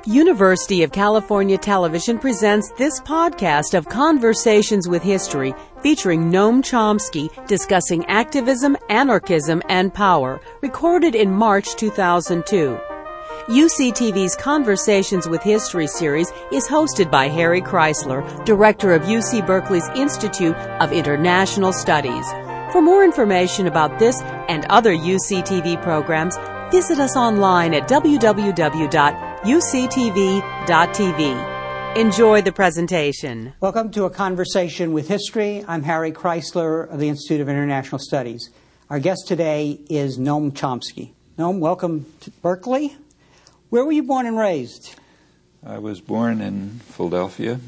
University of California Television presents this podcast of Conversations with History featuring Noam Chomsky discussing activism, anarchism, and power, recorded in March 2002. UCTV's Conversations with History series is hosted by Harry Kreisler, director of UC Berkeley's Institute of International Studies. For more information about this and other UCTV programs, visit us online at www.uctv.tv. Enjoy the presentation. Welcome to A Conversation with History. I'm Harry Kreisler of the Institute of International Studies. Our guest today is Noam Chomsky. Noam, welcome to Berkeley. Where were you born and raised? I was born in Philadelphia,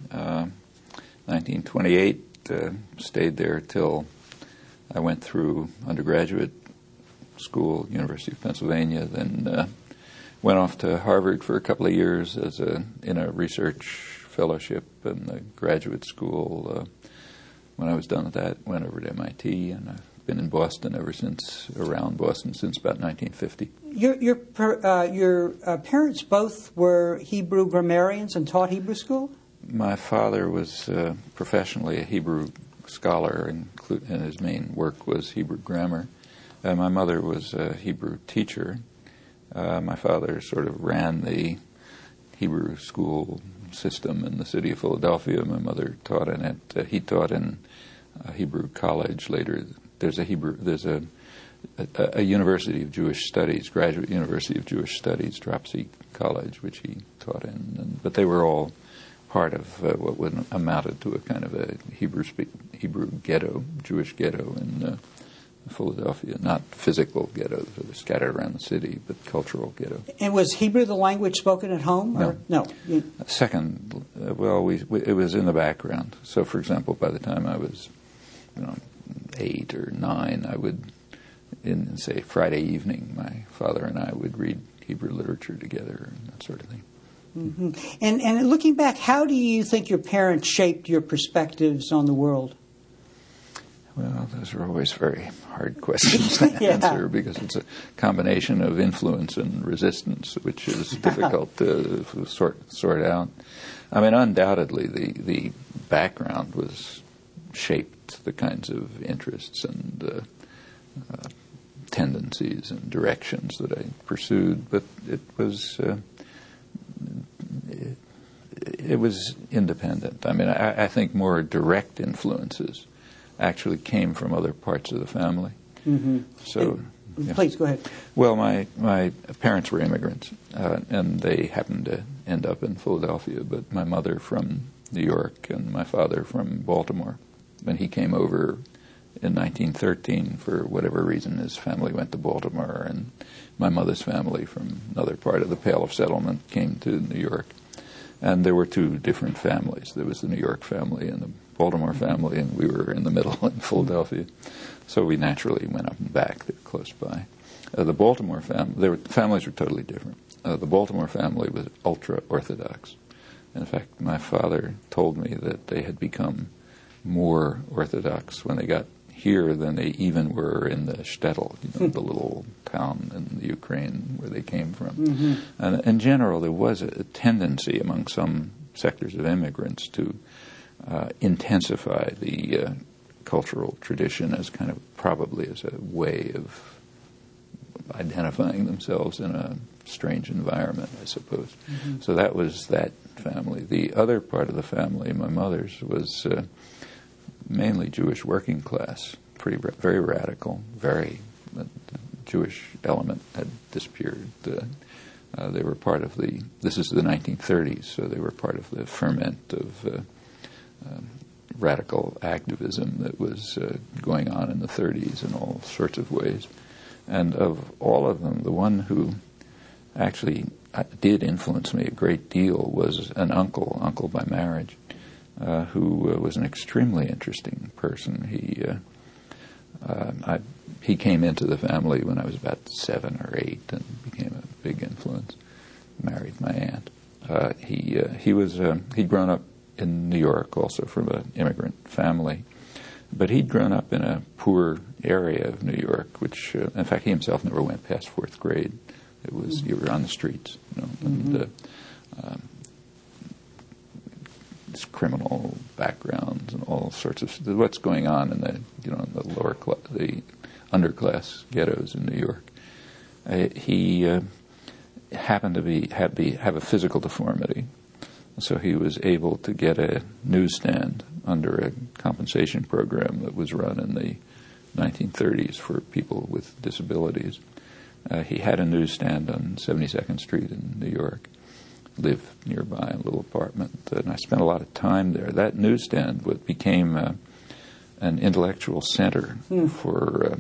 1928. Stayed there till I went through undergraduate school, University of Pennsylvania, then went off to Harvard for a couple of years in a research fellowship in the graduate school. When I was done with that, went over to MIT, and I've been in Boston around Boston since about 1950. Your parents both were Hebrew grammarians and taught Hebrew school? My father was professionally a Hebrew scholar, and his main work was Hebrew grammar. My mother was a Hebrew teacher. My father sort of ran the Hebrew school system in the city of Philadelphia. My mother taught in it. He taught in Hebrew college later. There's a University of Jewish Studies, Graduate University of Jewish Studies, Dropsy College, which he taught in. But they were all part of what would amounted to a kind of a Hebrew ghetto, Jewish ghetto in Philadelphia. Not physical ghetto, so they're scattered around the city, but cultural ghetto. And was Hebrew the language spoken at home? No. Second, it was in the background. So, for example, by the time I was 8 or 9, I would, say, Friday evening, my father and I would read Hebrew literature together and that sort of thing. Mm-hmm. And looking back, how do you think your parents shaped your perspectives on the world? Well, those are always very hard questions to answer because it's a combination of influence and resistance, which is difficult to sort out. I mean, undoubtedly, the background shaped the kinds of interests and tendencies and directions that I pursued, but it was independent. I mean, I think more direct influences actually came from other parts of the family. Mm-hmm. So, please go ahead. Well, my parents were immigrants, and they happened to end up in Philadelphia. But my mother from New York and my father from Baltimore. When he came over in 1913, for whatever reason, his family went to Baltimore, and my mother's family from another part of the Pale of Settlement came to New York. And there were two different families. There was the New York family and the Baltimore family, and we were in the middle in Philadelphia. So we naturally went up and back. They were close by. The Baltimore family, families were totally different. The Baltimore family was ultra-Orthodox. In fact, my father told me that they had become more Orthodox when they got here than they even were in the shtetl, the little town in the Ukraine where they came from. Mm-hmm. And in general, there was a tendency among some sectors of immigrants to intensify the cultural tradition as kind of probably as a way of identifying themselves in a strange environment, I suppose. Mm-hmm. So that was that family. The other part of the family, my mother's, was mainly Jewish working class, very radical, the Jewish element had disappeared. They were part of this is the 1930s, so they were part of the ferment of radical activism that was going on in the 30s in all sorts of ways. And of all of them, the one who actually did influence me a great deal was an uncle by marriage, who was an extremely interesting person. He came into the family when I was about 7 or 8 and became a big influence. Married my aunt. He'd grown up in New York, also from an immigrant family, but he'd grown up in a poor area of New York, which, in fact, he himself never went past 4th grade. It was you were on the streets, and this criminal backgrounds and all sorts of what's going on in the in the lower the underclass ghettos in New York. He happened to have a physical deformity, so he was able to get a newsstand under a compensation program that was run in the 1930s for people with disabilities. He had a newsstand on 72nd Street in New York, lived nearby in a little apartment, and I spent a lot of time there. That newsstand became an intellectual center for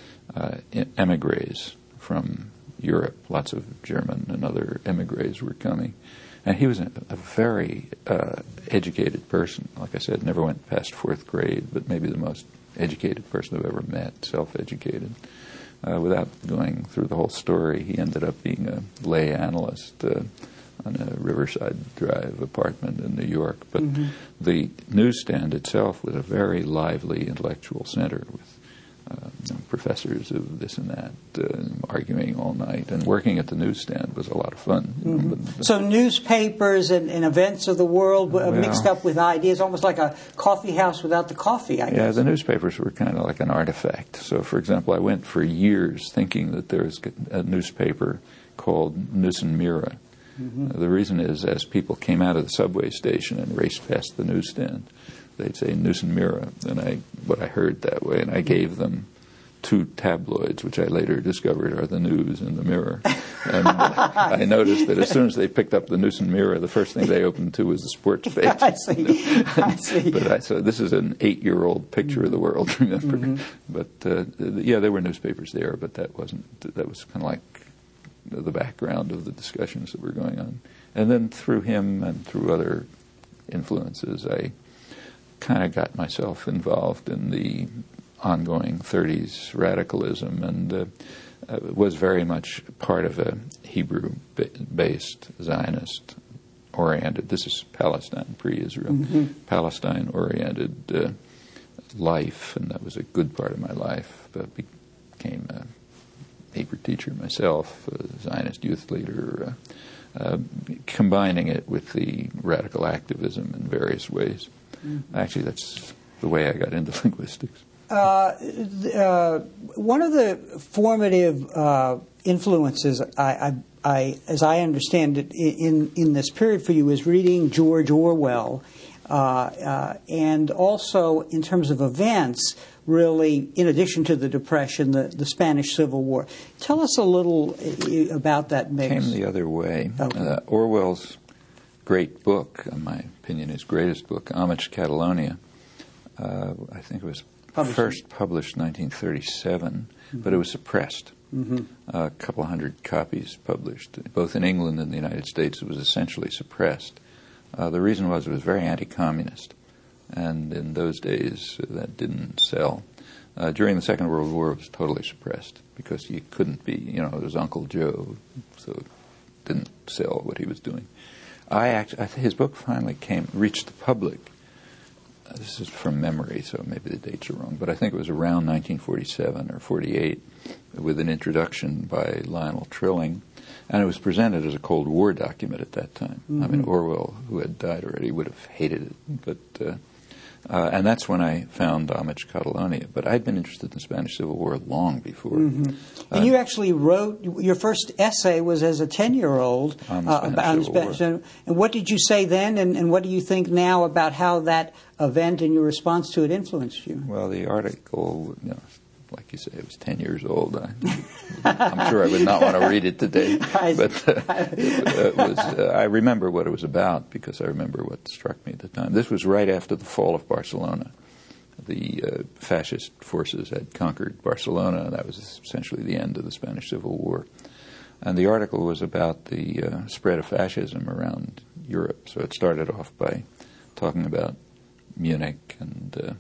emigres from Europe. Lots of German and other emigres were coming. And he was a very educated person. Like I said, never went past fourth grade, but maybe the most educated person I've ever met, self-educated. Without going through the whole story, he ended up being a lay analyst on a Riverside Drive apartment in New York. But the newsstand itself was a very lively intellectual center with professors of this and that arguing all night. And working at the newsstand was a lot of fun. So newspapers and events of the world mixed up with ideas, almost like a coffee house without the coffee, I guess. Yeah, the newspapers were kind of like an artifact. So, for example, I went for years thinking that there was a newspaper called Nusen Mira. The reason is, as people came out of the subway station and raced past the newsstand, they'd say Nusen Mira, and I heard that way, and I gave them 2 tabloids, which I later discovered are the News and the Mirror. And I noticed that as soon as they picked up the Nusen Mira, the first thing they opened to was the sports page. I see. But so this is an 8-year-old picture of the world, remember? But yeah, there were newspapers there, but that was kind of like the background of the discussions that were going on. And then through him and through other influences, I kind of got myself involved in the ongoing 30s radicalism and was very much part of a Hebrew-based, Zionist-oriented, this is Palestine, pre-Israel, Palestine-oriented life, and that was a good part of my life. Became a Hebrew teacher myself, a Zionist youth leader, combining it with the radical activism in various ways. Actually, that's the way I got into linguistics. One of the formative influences, as I understand it, in this period for you is reading George Orwell, and also in terms of events, really, in addition to the Depression, the Spanish Civil War. Tell us a little about that mix. Came the other way. Okay. Orwell's great book, in my opinion, his greatest book, Homage to Catalonia, I think it was first published in 1937, but it was suppressed. A couple hundred copies published, both in England and the United States. It was essentially suppressed. The reason was it was very anti-communist, and in those days that didn't sell. During the Second World War, it was totally suppressed because you couldn't be, it was Uncle Joe, so it didn't sell what he was doing. His book finally reached the public. This is from memory, so maybe the dates are wrong, but I think it was around 1947 or 48 with an introduction by Lionel Trilling, and it was presented as a Cold War document at that time. I mean, Orwell, who had died already, would have hated it, but and that's when I found Homage to Catalonia. But I'd been interested in the Spanish Civil War long before. And you actually wrote, your first essay was as a 10-year-old on the Spanish Civil War. And what did you say then, and what do you think now about how that event and your response to it influenced you? Well, the article, like you say, it was 10 years old. I'm sure I would not want to read it today. But I remember what it was about because I remember what struck me at the time. This was right after the fall of Barcelona. The fascist forces had conquered Barcelona, and that was essentially the end of the Spanish Civil War. And the article was about the spread of fascism around Europe. So it started off by talking about Munich and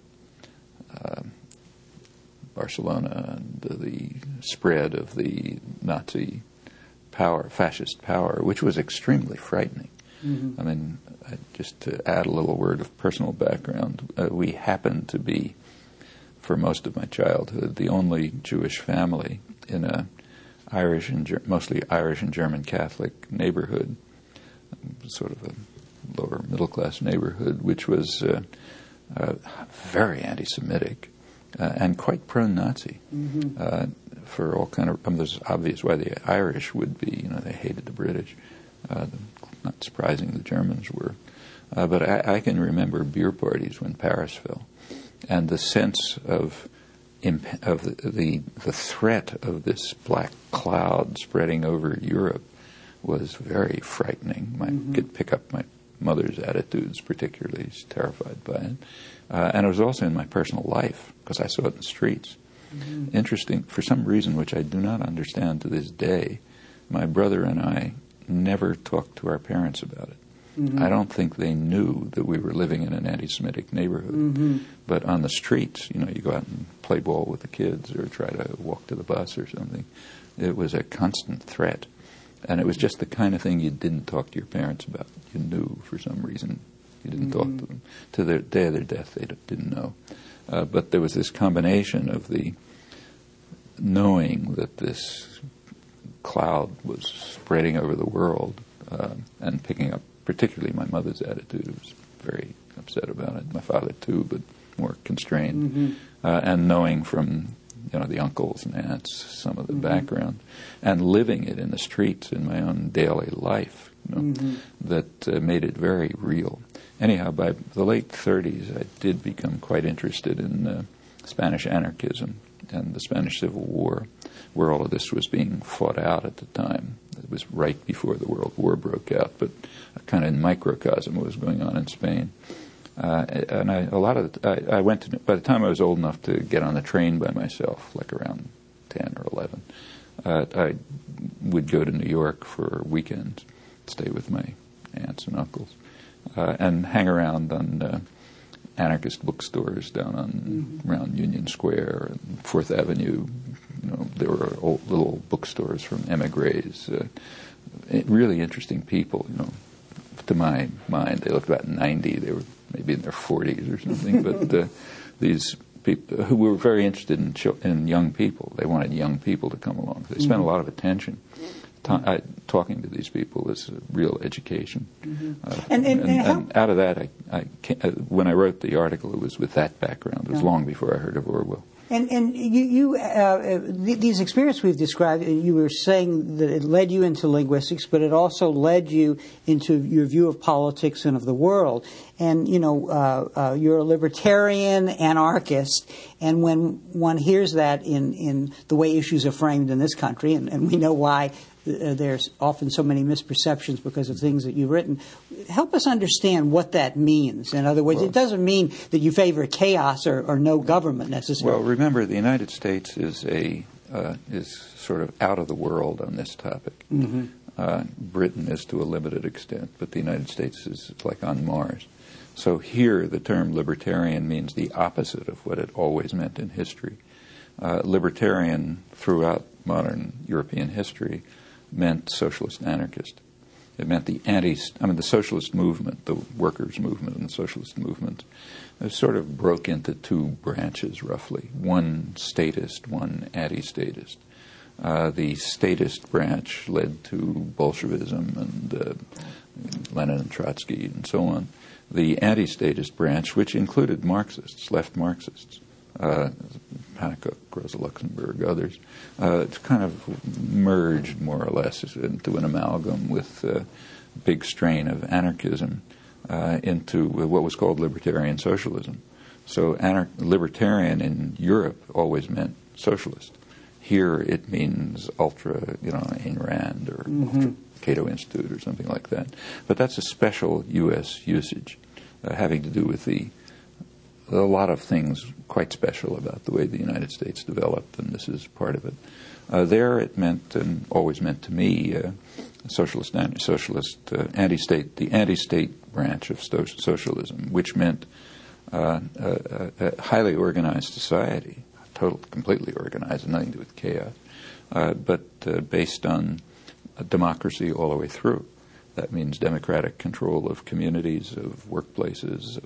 Barcelona and the spread of the Nazi power, fascist power, which was extremely frightening. I mean, just to add a little word of personal background, we happened to be, for most of my childhood, the only Jewish family in a mostly Irish and German Catholic neighborhood, sort of a lower middle class neighborhood, which was very anti-Semitic and quite pro-Nazi. For all kind of, it's obvious why the Irish would be. They hated the British. Not surprising, the Germans were. But I can remember beer parties when Paris fell, and the sense of the threat of this black cloud spreading over Europe was very frightening. I could pick up my mother's attitudes, particularly. She's terrified by it. And it was also in my personal life, because I saw it in the streets. Interesting, for some reason which I do not understand to this day, my brother and I never talked to our parents about it. I don't think they knew that we were living in an anti-Semitic neighborhood. But on the streets, you go out and play ball with the kids or try to walk to the bus or something. It was a constant threat. And it was just the kind of thing you didn't talk to your parents about. You knew for some reason you didn't talk to them. To their day of their death, they didn't know. But there was this combination of the knowing that this cloud was spreading over the world and picking up particularly my mother's attitude. It was very upset about it. My father too, but more constrained. And knowing from the uncles and aunts some of the background, and living it in the streets in my own daily life, that made it very real. Anyhow, by the late 30s, I did become quite interested in Spanish anarchism and the Spanish Civil War, where all of this was being fought out at the time. It was right before the World War broke out, but a kind of microcosm what was going on in Spain. And I went to, by the time I was old enough to get on the train by myself, like around 10 or 11, I would go to New York for weekends, stay with my aunts and uncles, and hang around on anarchist bookstores down on around Union Square and Fourth Avenue. There were old little bookstores from emigres, really interesting people. To my mind, they looked about 90. They were maybe in their 40s or something. But these people who were very interested in young people, they wanted young people to come along. They spent a lot of attention. Talking to these people was a real education. And out of that, when I wrote the article, it was with that background. It was long before I heard of Orwell. And these experiences we've described, you were saying that it led you into linguistics, but it also led you into your view of politics and of the world. And, you're a libertarian anarchist, and when one hears that in the way issues are framed in this country, and we know why there's often so many misperceptions because of things that you've written. Help us understand what that means. In other words, it doesn't mean that you favor chaos or no government necessarily. Well, remember, the United States is sort of out of the world on this topic. Britain is to a limited extent, but the United States is like on Mars. So here, the term libertarian means the opposite of what it always meant in history. Libertarian, throughout modern European history, meant socialist anarchist. It meant the socialist movement, the workers' movement and the socialist movement, sort of broke into two branches, roughly. One statist, one anti-statist. The statist branch led to Bolshevism and Lenin and Trotsky and so on. The anti-statist branch, which included Marxists, left Marxists, Hanekoek, Rosa Luxemburg, others, it's kind of merged more or less into an amalgam with a big strain of anarchism into what was called libertarian socialism. So libertarian in Europe always meant socialist. Here it means ultra, Ayn Rand or ultra Cato Institute or something like that. But that's a special U.S. usage having to do with a lot of things quite special about the way the United States developed, and this is part of it. There it meant, and always meant to me, socialist, anti-state, the anti-state branch of socialism, which meant a highly organized society, completely organized, nothing to do with chaos, but based on democracy all the way through. That means democratic control of communities, of workplaces,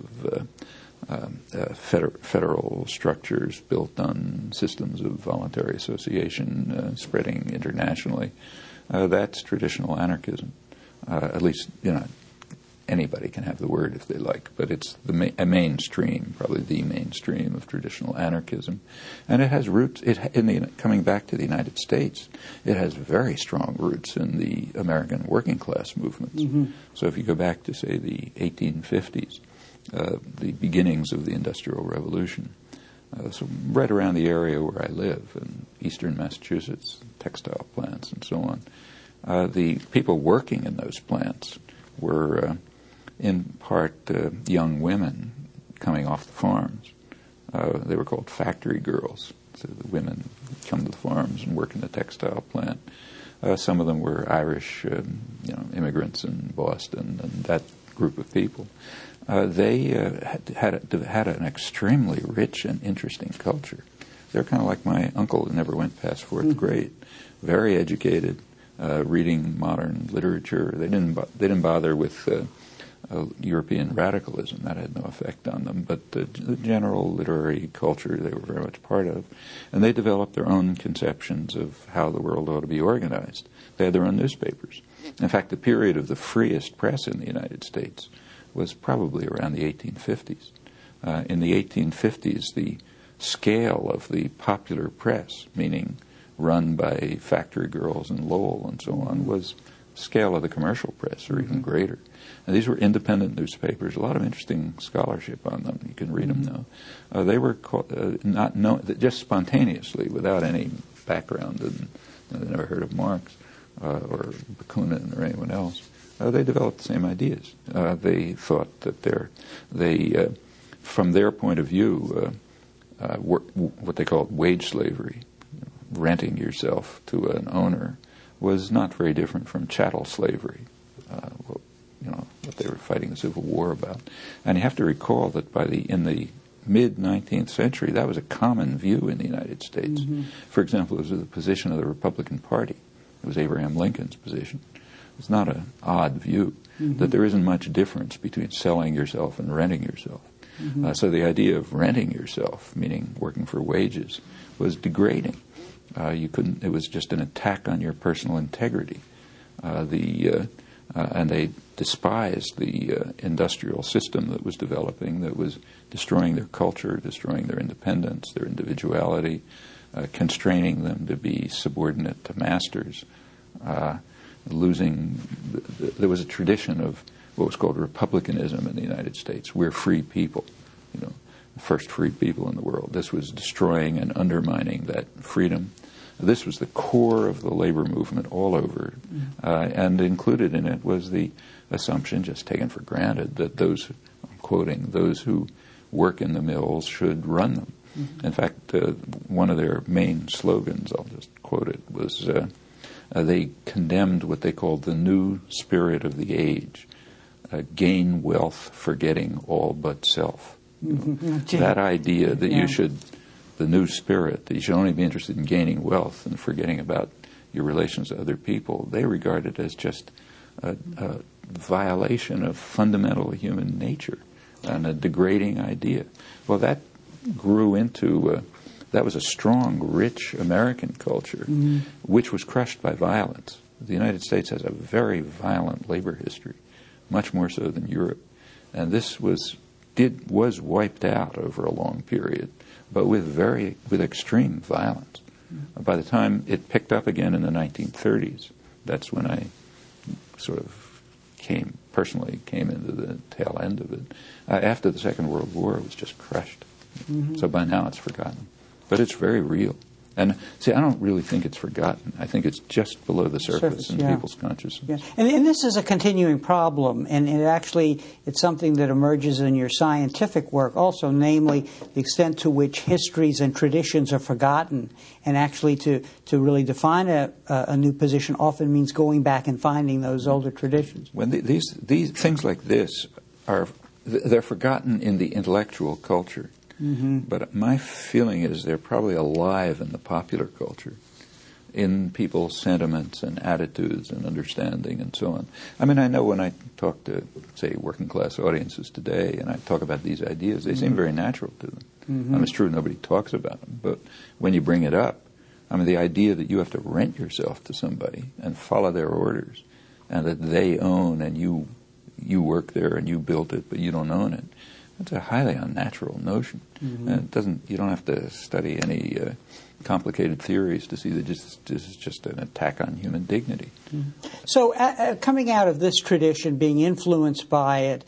of federal structures built on systems of voluntary association spreading internationally. That's traditional anarchism. At least, anybody can have the word if they like, but it's a mainstream, probably the mainstream of traditional anarchism. And it has roots, coming back to the United States, it has very strong roots in the American working class movements. Mm-hmm. So if you go back to, say, the 1850s, the beginnings of the Industrial Revolution, so right around the area where I live, in eastern Massachusetts, textile plants and so on, the people working in those plants were in part young women coming off the farms. They were called factory girls. So the women come to the farms and work in the textile plant. Some of them were Irish, immigrants in Boston, and that group of people. They had an extremely rich and interesting culture. They're kind of like my uncle who never went past fourth grade. Very educated, reading modern literature. They didn't bother with European radicalism. That had no effect on them. But the general literary culture they were very much part of. And they developed their own conceptions of how the world ought to be organized. They had their own newspapers. In fact, the period of the freest press in the United States was probably around the 1850s. In the 1850s, the scale of the popular press, meaning run by factory girls in Lowell and so on, was the scale of the commercial press, or even greater. And these were independent newspapers. A lot of interesting scholarship on them. You can read them now. They were not known, just spontaneously, without any background, and they never heard of Marx or Bakunin or anyone else. They developed the same ideas. They thought that from their point of view, what they called wage slavery, renting yourself to an owner, was not very different from chattel slavery, what they were fighting the Civil War about. And you have to recall that in the mid-19th century, that was a common view in the United States. Mm-hmm. For example, it was the position of the Republican Party. It was Abraham Lincoln's position. It's not an odd view that there isn't much difference between selling yourself and renting yourself. Mm-hmm. So the idea of renting yourself, meaning working for wages, was degrading. It was just an attack on your personal integrity. And they despised the industrial system that was developing, that was destroying their culture, destroying their independence, their individuality, constraining them to be subordinate to masters. There was a tradition of what was called republicanism in the United States. We're free people, the first free people in the world. This was destroying and undermining that freedom. This was the core of the labor movement all over, and included in it was the assumption, just taken for granted, that those who work in the mills should run them. Mm-hmm. In fact, one of their main slogans, I'll just quote it, was they condemned what they called the new spirit of the age, gain wealth forgetting all but self. That idea that the new spirit, that you should only be interested in gaining wealth and forgetting about your relations to other people, they regarded as just a violation of fundamental human nature and a degrading idea. Well, that grew into, that was a strong, rich American culture, which was crushed by violence. The United States has a very violent labor history, much more so than Europe. And this was wiped out over a long period, but with extreme violence. By the time it picked up again in the 1930s, that's when I sort of personally came into the tail end of it. After the Second World War, it was just crushed. So by now it's forgotten. But it's very real. And see, I don't really think it's forgotten. I think it's just below the surface in people's consciousness. Yeah. And this is a continuing problem, and it's something that emerges in your scientific work also, namely the extent to which histories and traditions are forgotten. And actually to really define a new position often means going back and finding those older traditions. When these things like this they're forgotten in the intellectual culture. But my feeling is they're probably alive in the popular culture. in people's sentiments and attitudes and understanding and so on. I mean, I know when I talk to, say, working-class audiences today and I talk about these ideas, they seem very natural to them. I mean, it's true nobody talks about them, but when you bring it up, I mean, the idea that you have to rent yourself to somebody and follow their orders and that they own and you work there and you built it, but you don't own it, that's a highly unnatural notion. And you don't have to study any complicated theories to see that this is just an attack on human dignity. So coming out of this tradition, being influenced by it,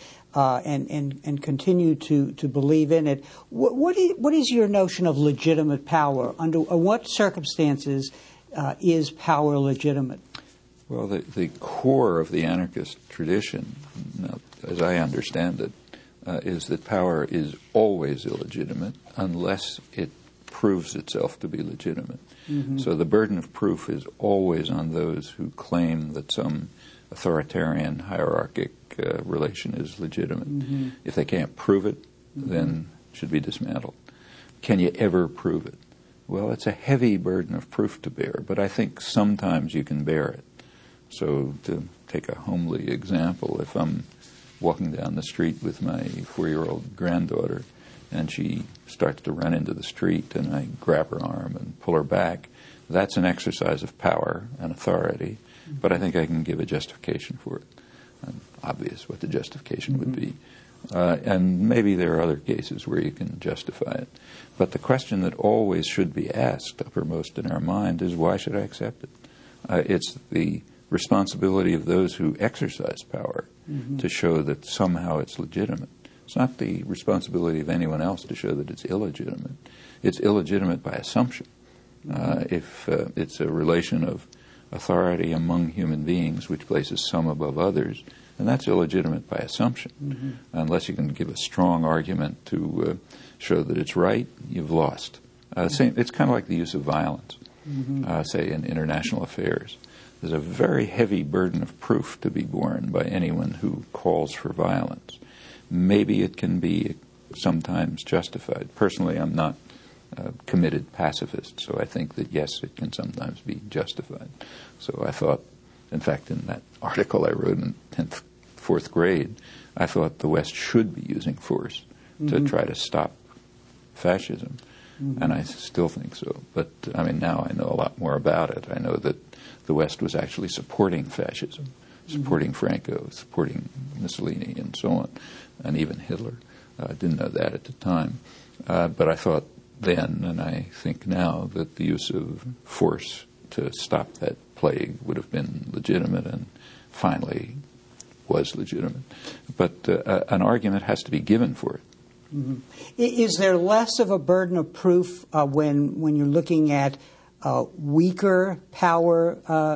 and continue to believe in it, what is your notion of legitimate power? Under what circumstances is power legitimate? Well, the core of the anarchist tradition, as I understand it, is that power is always illegitimate unless it proves itself to be legitimate. So the burden of proof is always on those who claim that some authoritarian, hierarchic relation is legitimate. If they can't prove it, then it should be dismantled. Can you ever prove it? Well, it's a heavy burden of proof to bear, but I think sometimes you can bear it. So to take a homely example, if I'm walking down the street with my 4-year-old granddaughter and she starts to run into the street and I grab her arm and pull her back, that's an exercise of power and authority, but I think I can give a justification for it. Obvious what the justification would be. And maybe there are other cases where you can justify it. But the question that always should be asked uppermost in our mind is, why should I accept it? It's the responsibility of those who exercise power to show that somehow it's legitimate. It's not the responsibility of anyone else to show that it's illegitimate. It's illegitimate by assumption. If it's a relation of authority among human beings which places some above others, and that's illegitimate by assumption. Unless you can give a strong argument to show that it's right, you've lost. It's kind of like the use of violence, say in international affairs. There's a very heavy burden of proof to be borne by anyone who calls for violence. Maybe it can be sometimes justified. Personally, I'm not a committed pacifist, so I think that, yes, it can sometimes be justified. So I thought, in fact, in that article I wrote in 10th, 4th grade, I thought the West should be using force to try to stop fascism, and I still think so. But, I mean, now I know a lot more about it. I know that the West was actually supporting fascism, supporting Franco, supporting Mussolini, and so on, and even Hitler. I didn't know that at the time. But I thought then, and I think now, that the use of force to stop that plague would have been legitimate, and finally was legitimate. But an argument has to be given for it. Is there less of a burden of proof when you're looking at weaker power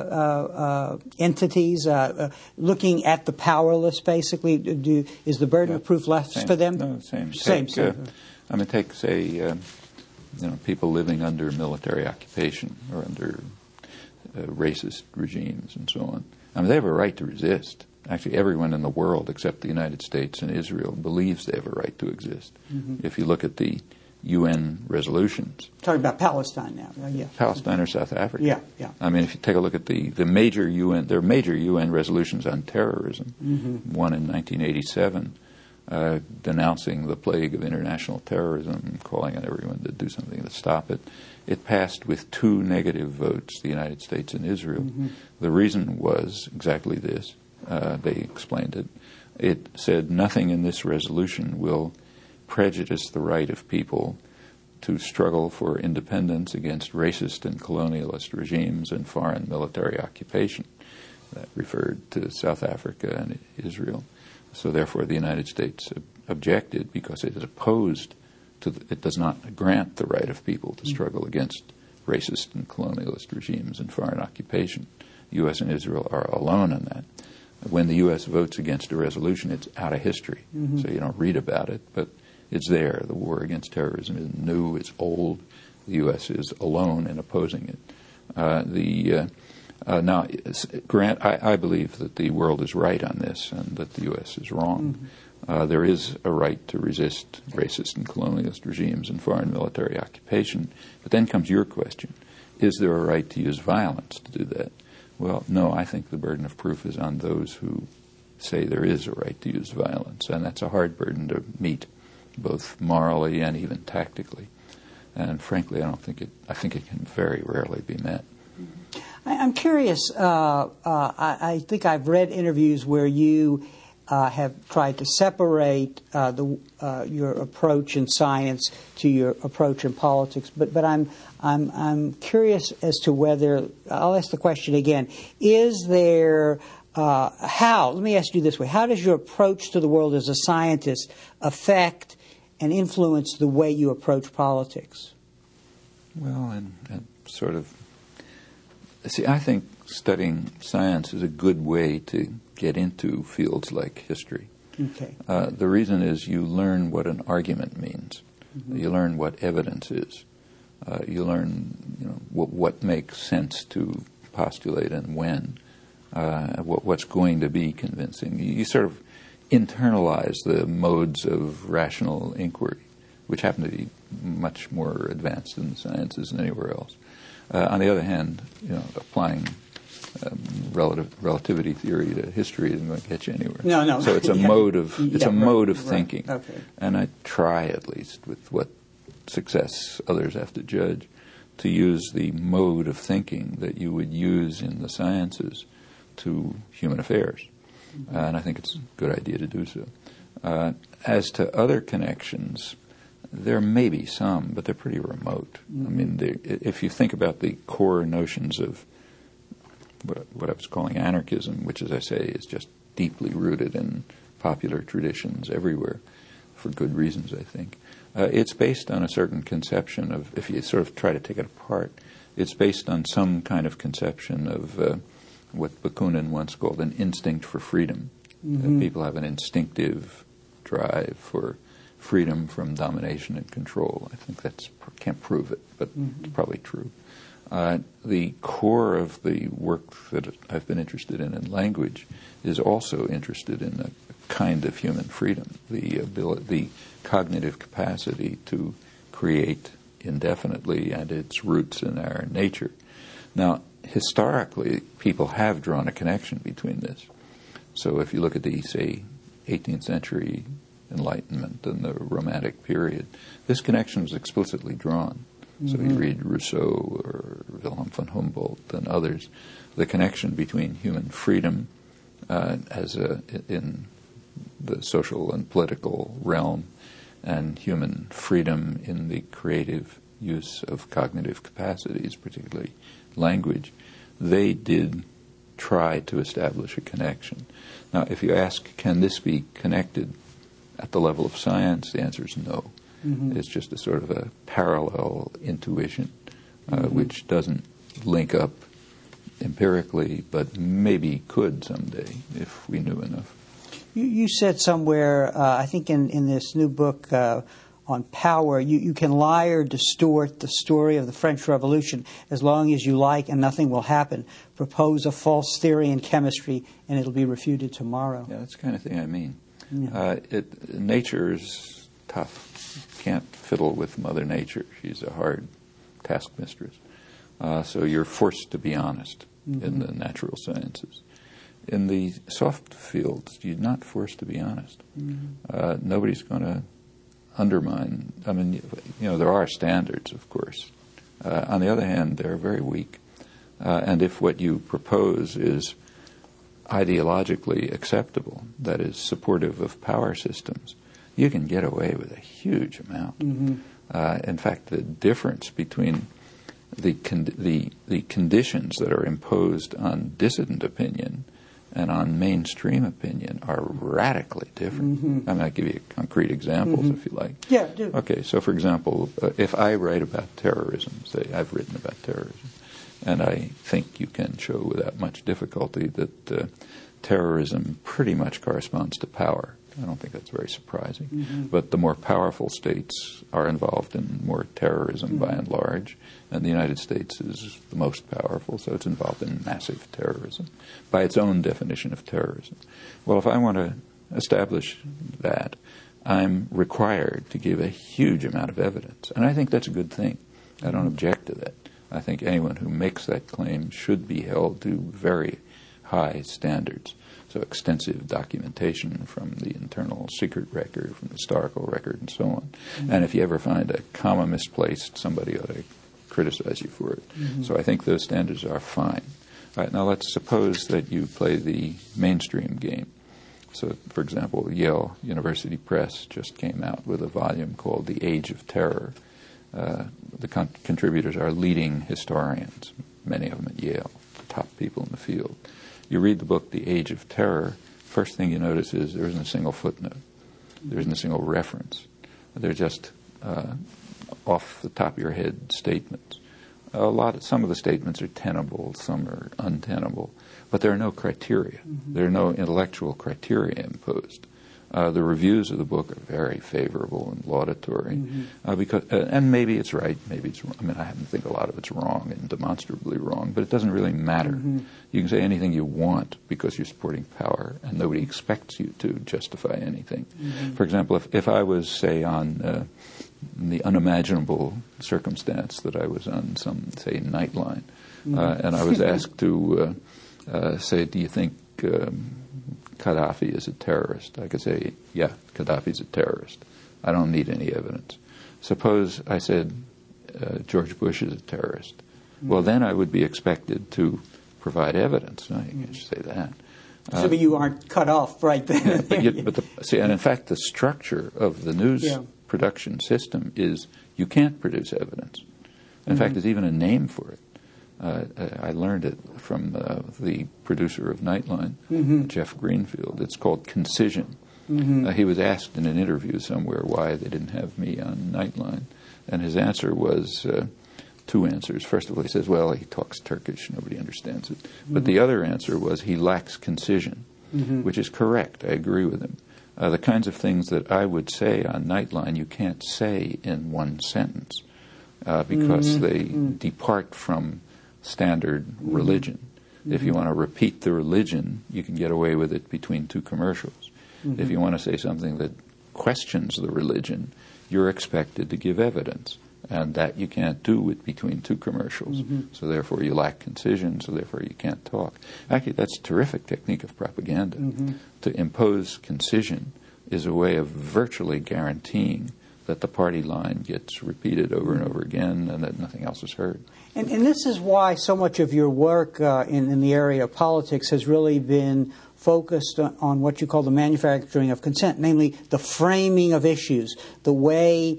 entities, looking at the powerless, basically? Is the burden of proof less for them? No, same. I mean, take, say, people living under military occupation or under racist regimes and so on. I mean, they have a right to resist. Actually, everyone in the world except the United States and Israel believes they have a right to exist. If you look at the UN resolutions. Talking about Palestine now. Yeah. Palestine or South Africa. Yeah. I mean, if you take a look at the major UN, there are major UN resolutions on terrorism. One in 1987, denouncing the plague of international terrorism, calling on everyone to do something to stop it. It passed with 2 negative votes, the United States and Israel. The reason was exactly this. They explained it. It said nothing in this resolution will prejudice the right of people to struggle for independence against racist and colonialist regimes and foreign military occupation. That referred to South Africa and Israel. So therefore the United States objected because it is opposed to, it does not grant the right of people to struggle against racist and colonialist regimes and foreign occupation. The U.S. and Israel are alone in that. When the U.S. votes against a resolution, it's out of history. So you don't read about it, but it's there. The war against terrorism is new, it's old. The U.S. is alone in opposing it. Now, Grant, I believe that the world is right on this and that the U.S. is wrong. There is a right to resist racist and colonialist regimes and foreign military occupation. But then comes your question. Is there a right to use violence to do that? Well, no, I think the burden of proof is on those who say there is a right to use violence, and that's a hard burden to meet, both morally and even tactically. And frankly, I think it can very rarely be met. I'm curious. I think I've read interviews where you have tried to separate your approach in science to your approach in politics. But I'm curious as to whether, I'll ask the question again. Is there let me ask you this way: how does your approach to the world as a scientist affect and influence the way you approach politics? Well, and sort of. See, I think studying science is a good way to get into fields like history. Okay. The reason is you learn what an argument means. Mm-hmm. You learn what evidence is. You learn, what makes sense to postulate and when. What's going to be convincing. You sort of internalize the modes of rational inquiry, which happen to be much more advanced in the sciences than anywhere else. On the other hand, applying relativity theory to history isn't going to get you anywhere. No. So it's a mode of thinking, okay. And I try, at least with what success others have to judge, to use the mode of thinking that you would use in the sciences to human affairs, and I think it's a good idea to do so. As to other connections, there may be some, but they're pretty remote. Mm-hmm. I mean, if you think about the core notions of what I was calling anarchism, which, as I say, is just deeply rooted in popular traditions everywhere, for good reasons, I think. It's based on a certain conception of, if you sort of try to take it apart, it's based on some kind of conception of what Bakunin once called an instinct for freedom. Mm-hmm. People have an instinctive drive for freedom from domination and control. I think can't prove it, but it's probably true. The core of the work that I've been interested in language is also interested in a kind of human freedom, the cognitive capacity to create indefinitely and its roots in our nature. Now, historically, people have drawn a connection between this. So if you look at the, say, 18th century Enlightenment and the Romantic period, this connection was explicitly drawn. Mm-hmm. So you read Rousseau or Wilhelm von Humboldt and others, the connection between human freedom in the social and political realm and human freedom in the creative use of cognitive capacities, particularly language, they did try to establish a connection. Now, if you ask, can this be connected at the level of science, the answer is no. Mm-hmm. It's just a sort of a parallel intuition, which doesn't link up empirically, but maybe could someday if we knew enough. You said somewhere, I think in this new book on power, you can lie or distort the story of the French Revolution as long as you like and nothing will happen. Propose a false theory in chemistry and it'll be refuted tomorrow. Yeah, that's the kind of thing I mean. Yeah. Nature is tough. You can't fiddle with Mother Nature. She's a hard taskmistress. So you're forced to be honest in the natural sciences. In the soft fields, you're not forced to be honest. Nobody's going to undermine. I mean, there are standards, of course. On the other hand, they're very weak. And if what you propose is ideologically acceptable, that is supportive of power systems, you can get away with a huge amount. In fact, the difference between the conditions that are imposed on dissident opinion and on mainstream opinion are radically different. I mean, I'll give you concrete examples if you like. Yeah, do. Okay, so for example, if I write about terrorism, say I've written about terrorism, and I think you can show without much difficulty that terrorism pretty much corresponds to power. I don't think that's very surprising. But the more powerful states are involved in more terrorism by and large, and the United States is the most powerful, so it's involved in massive terrorism by its own definition of terrorism. Well, if I want to establish that, I'm required to give a huge amount of evidence, and I think that's a good thing. I don't object to that. I think anyone who makes that claim should be held to very high standards. So extensive documentation from the internal secret record, from the historical record, and so on. Mm-hmm. And if you ever find a comma misplaced, somebody ought to criticize you for it. Mm-hmm. So I think those standards are fine. All right, now let's suppose that you play the mainstream game. So, for example, Yale University Press just came out with a volume called The Age of Terror. The contributors are leading historians, many of them at Yale, the top people in the field. You read the book, The Age of Terror, first thing you notice is there isn't a single footnote. There isn't a single reference. They're just off the top of your head statements. Some of the statements are tenable, some are untenable, but there are no criteria. Mm-hmm. There are no intellectual criteria imposed. The reviews of the book are very favorable and laudatory, mm-hmm. And maybe it's right, maybe it's wrong. I mean, I happen to think a lot of it's wrong and demonstrably wrong, but it doesn't really matter. Mm-hmm. You can say anything you want because you're supporting power, and nobody expects you to justify anything. Mm-hmm. For example, if I was, say, on the unimaginable circumstance that I was on some, say, Nightline, mm-hmm. And I was asked to say, do you think Gaddafi is a terrorist? I could say, yeah, Gaddafi's a terrorist. I don't need any evidence. Suppose I said George Bush is a terrorist. Mm-hmm. Well, then I would be expected to provide evidence. No, you can't say that. So you aren't cut off right then. Yeah, and in fact, the structure of the news production system is you can't produce evidence. In mm-hmm. fact, there's even a name for it. I learned it from the producer of Nightline, mm-hmm. Jeff Greenfield. It's called concision. Mm-hmm. He was asked in an interview somewhere why they didn't have me on Nightline, and his answer was two answers. First of all, he says, well, he talks Turkish, nobody understands it. Mm-hmm. But the other answer was he lacks concision, mm-hmm. which is correct. I agree with him. The kinds of things that I would say on Nightline you can't say in one sentence because mm-hmm. they mm-hmm. depart from standard mm-hmm. religion. Mm-hmm. If you want to repeat the religion, you can get away with it between two commercials. Mm-hmm. If you want to say something that questions the religion, you're expected to give evidence. And that you can't do it between two commercials. Mm-hmm. So therefore you lack concision, so therefore you can't talk. Actually, that's a terrific technique of propaganda. Mm-hmm. To impose concision is a way of virtually guaranteeing that the party line gets repeated over and over again and that nothing else is heard. And this is why so much of your work in the area of politics has really been focused on what you call the manufacturing of consent, namely the framing of issues, the way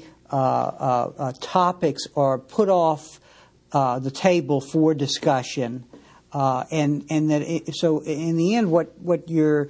topics are put off the table for discussion, and that so in the end, what your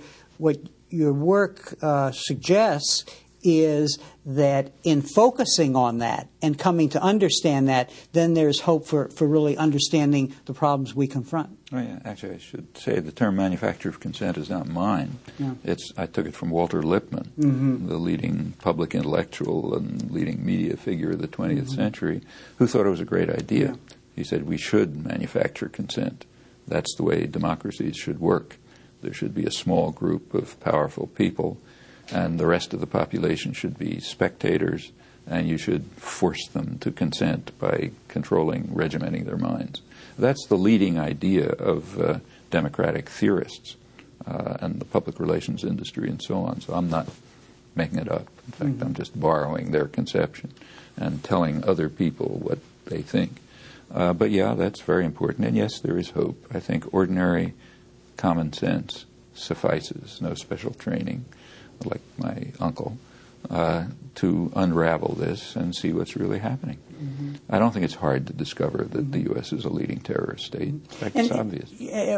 work suggests is that in focusing on that and coming to understand that, then there's hope for really understanding the problems we confront. Oh, yeah. Actually, I should say the term manufacture of consent is not mine. Yeah. I took it from Walter Lippmann, mm-hmm. the leading public intellectual and leading media figure of the 20th mm-hmm. century, who thought it was a great idea. Yeah. He said we should manufacture consent. That's the way democracies should work. There should be a small group of powerful people, and the rest of the population should be spectators, and you should force them to consent by regimenting their minds. That's the leading idea of democratic theorists and the public relations industry and so on. So I'm not making it up. In fact, mm-hmm. I'm just borrowing their conception and telling other people what they think. But yeah, that's very important. And yes, there is hope. I think ordinary common sense suffices, no special training, like my uncle, to unravel this and see what's really happening. Mm-hmm. I don't think it's hard to discover that mm-hmm. the U.S. is a leading terrorist state. In fact, it's obvious.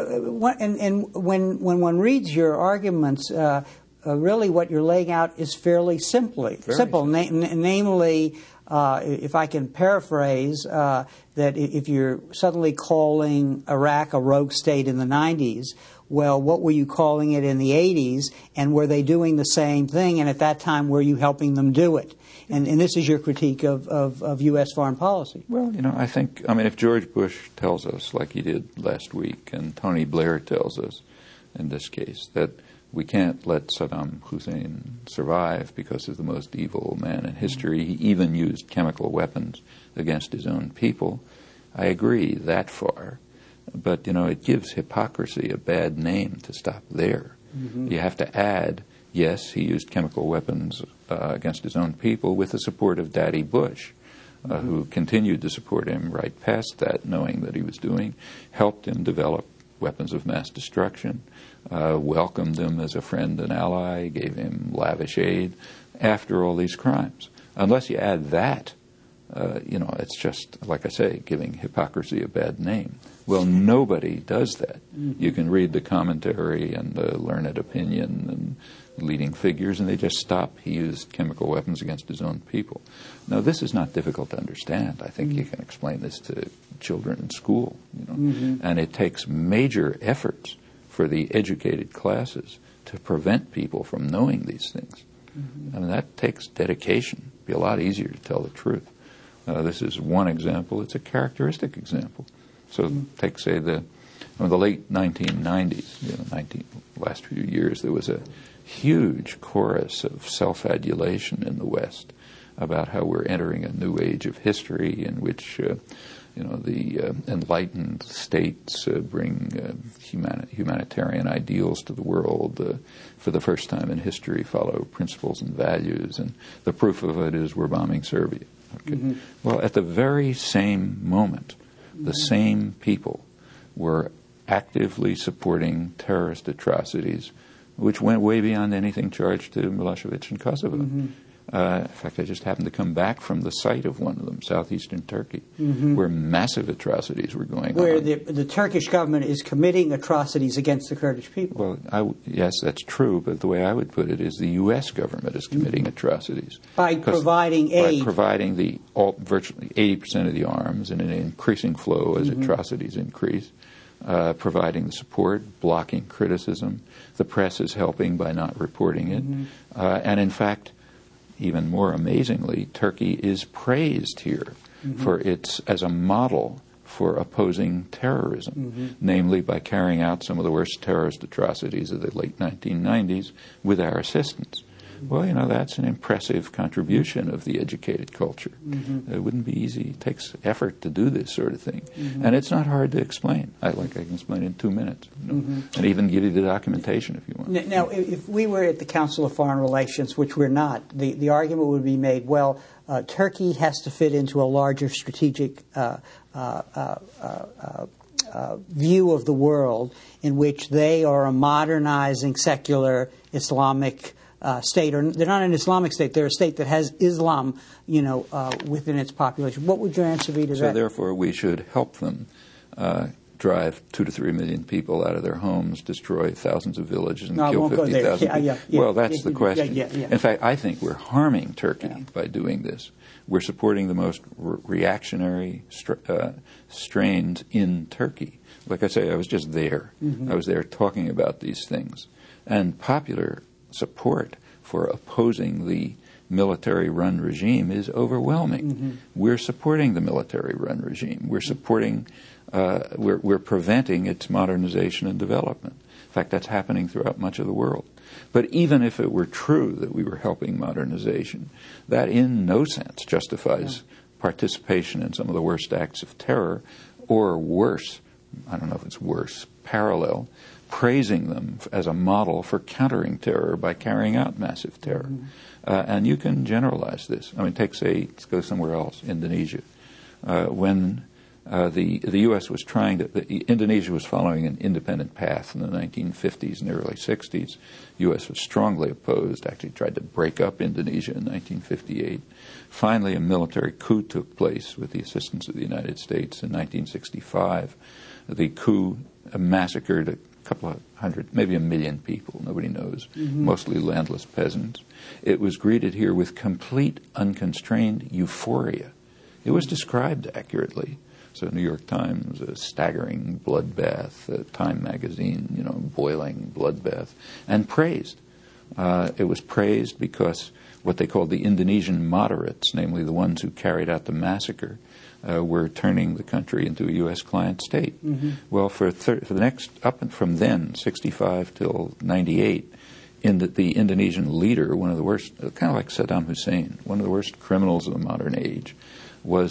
And when one reads your arguments, really what you're laying out is fairly simple. Namely, if I can paraphrase, that if you're suddenly calling Iraq a rogue state in the 90s, well, what were you calling it in the 80s, and were they doing the same thing, and at that time were you helping them do it? And this is your critique of U.S. foreign policy. Well, I mean, if George Bush tells us, like he did last week, and Tony Blair tells us in this case, that we can't let Saddam Hussein survive because he's the most evil man in history, he even used chemical weapons against his own people, I agree that far. But, it gives hypocrisy a bad name to stop there. Mm-hmm. You have to add, yes, he used chemical weapons against his own people with the support of Daddy Bush, who continued to support him right past that, knowing that he was helped him develop weapons of mass destruction, welcomed him as a friend and ally, gave him lavish aid after all these crimes. Unless you add that, it's just, like I say, giving hypocrisy a bad name. Well, nobody does that. Mm-hmm. You can read the commentary and the learned opinion and leading figures, and they just stop. He used chemical weapons against his own people. Now, this is not difficult to understand. I think you can explain this to children in school, and it takes major efforts for the educated classes to prevent people from knowing these things. Mm-hmm. I mean, that takes dedication. It'd be a lot easier to tell the truth. This is one example. It's a characteristic example. So take, say, the late 1990s, last few years, there was a huge chorus of self-adulation in the West about how we're entering a new age of history in which, the enlightened states bring humanitarian ideals to the world, for the first time in history follow principles and values, and the proof of it is we're bombing Serbia. Okay. Mm-hmm. Well, at the very same moment, the same people were actively supporting terrorist atrocities, which went way beyond anything charged to Milosevic in Kosovo. Mm-hmm. In fact, I just happened to come back from the site of one of them, southeastern Turkey, where massive atrocities were going on. Where the Turkish government is committing atrocities against the Kurdish people. Well, yes, that's true, but the way I would put it is the U.S. government is committing atrocities. By providing aid. By providing virtually 80% of the arms in an increasing flow as atrocities increase. Providing the support, blocking criticism. The press is helping by not reporting it. And in fact, even more amazingly, Turkey is praised here for as a model for opposing terrorism, namely by carrying out some of the worst terrorist atrocities of the late 1990s with our assistance. Well, that's an impressive contribution of the educated culture. It wouldn't be easy. It takes effort to do this sort of thing. And it's not hard to explain. I can explain it in 2 minutes. And even give you the documentation if you want. Now, if we were at the Council of Foreign Relations, which we're not, the argument would be made, well, Turkey has to fit into a larger strategic view of the world in which they are a modernizing secular Islamic state, or they're not an Islamic state. They're a state that has Islam, within its population. What would your answer be to that? So therefore, we should help them drive 2 to 3 million people out of their homes, destroy thousands of villages, and kill 50,000 people. Well, that's the question. In fact, I think we're harming Turkey by doing this. We're supporting the most reactionary strains in Turkey. Like I say, I was just there. I was there talking about these things. And popular support for opposing the military-run regime is overwhelming. We're supporting the military-run regime. We're supporting, we're preventing its modernization and development. In fact, that's happening throughout much of the world. But even if it were true that we were helping modernization, that in no sense justifies participation in some of the worst acts of terror, or worse, I don't know if it's worse, parallel, praising them as a model for countering terror by carrying out massive terror. And you can generalize this. I mean, let's go somewhere else, Indonesia. When the U.S. was Indonesia was following an independent path in the 1950s and early 60s. The U.S. was strongly opposed, actually tried to break up Indonesia in 1958. Finally, a military coup took place with the assistance of the United States in 1965. The coup massacred a couple of hundred, maybe 1 million people, nobody knows, mostly landless peasants. It was greeted here with complete, unconstrained euphoria. It was described accurately. So New York Times, a staggering bloodbath, Time magazine, boiling bloodbath, and praised. It was praised because what they called the Indonesian moderates, namely the ones who carried out the massacre, were turning the country into a U.S. client state. Well, for the next, up and from then, 65 till 98, the Indonesian leader, one of the worst, kind of like Saddam Hussein, one of the worst criminals of the modern age, was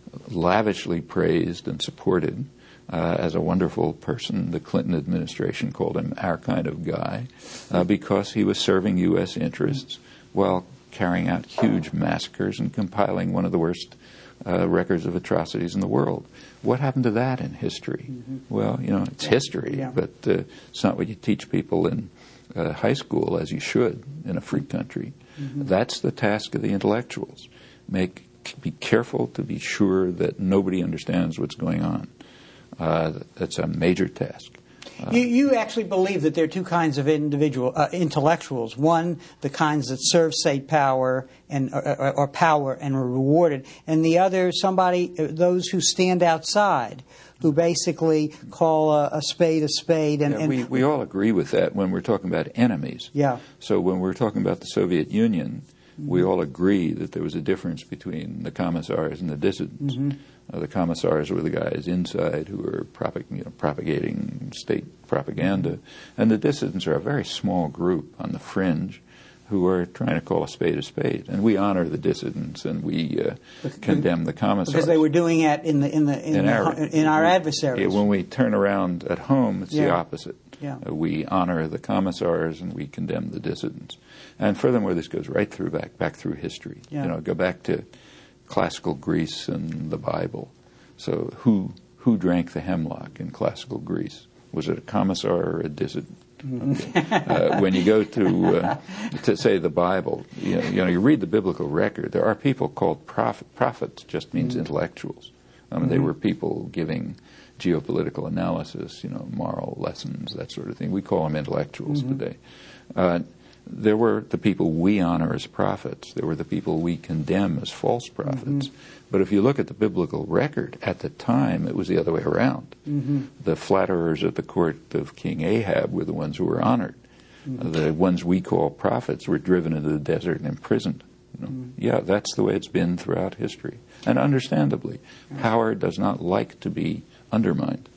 lavishly praised and supported as a wonderful person. The Clinton administration called him our kind of guy because he was serving U.S. interests while carrying out huge massacres and compiling one of the worst records of atrocities in the world. What happened to that in history? Well, it's history, but it's not what you teach people in high school, as you should in a free country. That's the task of the intellectuals. Be careful to be sure that nobody understands what's going on. That's a major task. You actually believe that there are two kinds of intellectuals. One, the kinds that serve state power or power and are rewarded, and the other, those who stand outside, who basically call a spade a spade. We all agree with that when we're talking about enemies. Yeah. So when we're talking about the Soviet Union, we all agree that there was a difference between the commissars and the dissidents. The commissars were the guys inside who were propagating state propaganda, and the dissidents are a very small group on the fringe who are trying to call a spade, and we honor the dissidents and we condemn the commissars because they were doing it in our adversaries. Yeah, when we turn around at home, it's the opposite. Yeah. We honor the commissars and we condemn the dissidents. And furthermore, this goes right through back through history. Yeah. Go back to classical Greece and the Bible. So who drank the hemlock in classical Greece? Was it a commissar or a dissident? Okay. When you go to say the Bible, you read the biblical record. There are people called prophets. Just means intellectuals. They were people giving geopolitical analysis, moral lessons, that sort of thing. We call them intellectuals today. There were the people we honor as prophets. There were the people we condemn as false prophets. But if you look at the biblical record, at the time, it was the other way around. The flatterers at the court of King Ahab were the ones who were honored. The ones we call prophets were driven into the desert and imprisoned. Yeah, that's the way it's been throughout history. And understandably, power does not like to be undermined.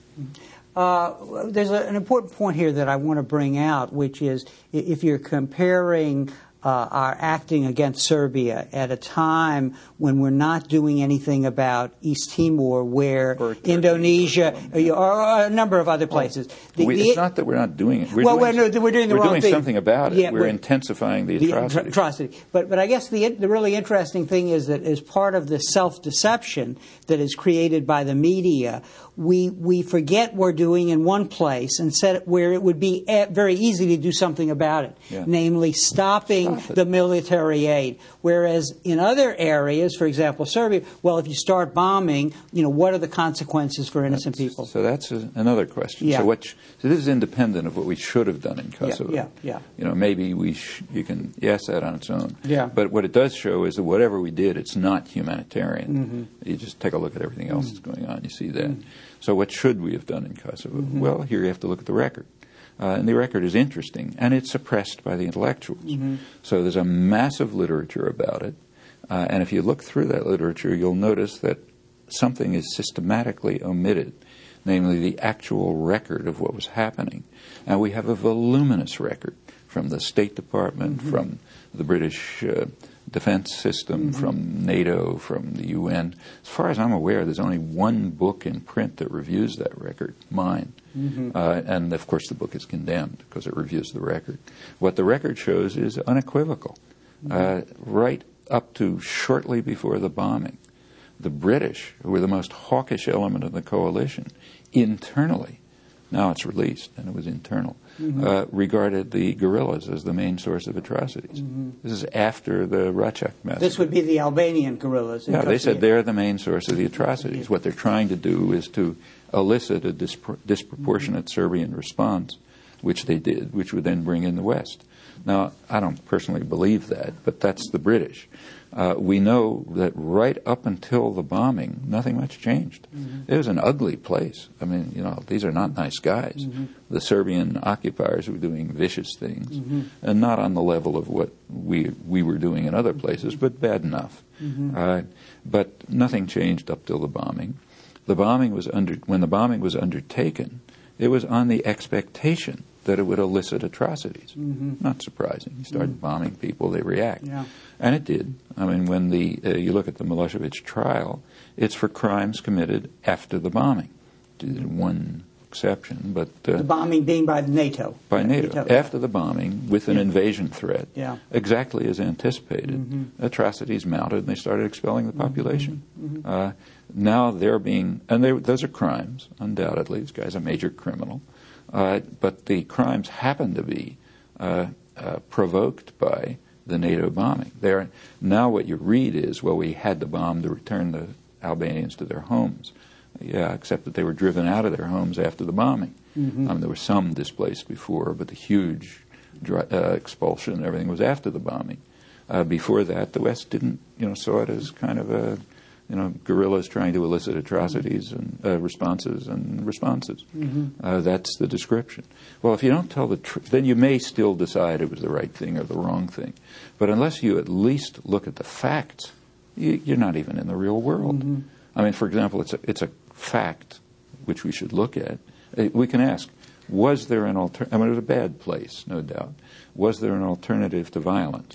There's an important point here that I want to bring out, which is if you're comparing our acting against Serbia at a time when we're not doing anything about East Timor, where Indonesia, or a number of other places. It's not that we're not doing it. We're doing the wrong thing. We're doing something about it. Yeah, we're intensifying the atrocity. But I guess the really interesting thing is that as part of the self-deception that is created by the media, we forget we're doing in one place and set it where it would be very easy to do something about it, namely stopping the military aid. Whereas in other areas, for example, Serbia, well, if you start bombing, what are the consequences for innocent people? So that's another question. Yeah. So this is independent of what we should have done in Kosovo. Yeah. Maybe you can ask that on its own. Yeah. But what it does show is that whatever we did, it's not humanitarian. You just take a look at everything else that's going on. You see that. So what should we have done in Kosovo? Well, here you have to look at the record. And the record is interesting, and it's suppressed by the intellectuals. So there's a massive literature about it. And if you look through that literature, you'll notice that something is systematically omitted, namely the actual record of what was happening. And we have a voluminous record from the State Department, from the British defense system, from NATO, from the UN. As far as I'm aware, there's only one book in print that reviews that record, mine. And, of course, the book is condemned because it reviews the record. What the record shows is unequivocal. Right up to shortly before the bombing, the British, who were the most hawkish element of the coalition, internally, now it's released and it was internal, regarded the guerrillas as the main source of atrocities. This is after the Racak massacre. This would be the Albanian guerrillas. Yeah, they said they're the main source of the atrocities. What they're trying to do is to elicit a disproportionate Serbian response, which they did, which would then bring in the West. Now, I don't personally believe that, but that's the British. We know that right up until the bombing, nothing much changed. It was an ugly place. I mean, these are not nice guys. The Serbian occupiers were doing vicious things, and not on the level of what we were doing in other places, but bad enough. But nothing changed up till the bombing. When the bombing was undertaken, it was on the expectation that it would elicit atrocities. Not surprising. You start bombing people, they react. Yeah. And it did. I mean, when you look at the Milosevic trial, it's for crimes committed after the bombing. One exception, but... the bombing being by NATO. By NATO. After the bombing, with an invasion threat, exactly as anticipated, atrocities mounted and they started expelling the population. Now they're being... And those are crimes, undoubtedly. This guy's a major criminal. But the crimes happen to be provoked by the NATO bombing. Now what you read is, well, we had to bomb to return the Albanians to their homes. Yeah, except that they were driven out of their homes after the bombing. I mean, there were some displaced before, but the huge expulsion and everything was after the bombing. Before that, the West didn't, saw it as kind of a, guerrillas trying to elicit atrocities and responses. That's the description. Well, if you don't tell the truth, then you may still decide it was the right thing or the wrong thing. But unless you at least look at the facts, you're not even in the real world. I mean, for example, it's a fact which we should look at. We can ask, was there an alternative? I mean, it was a bad place, no doubt. Was there an alternative to violence?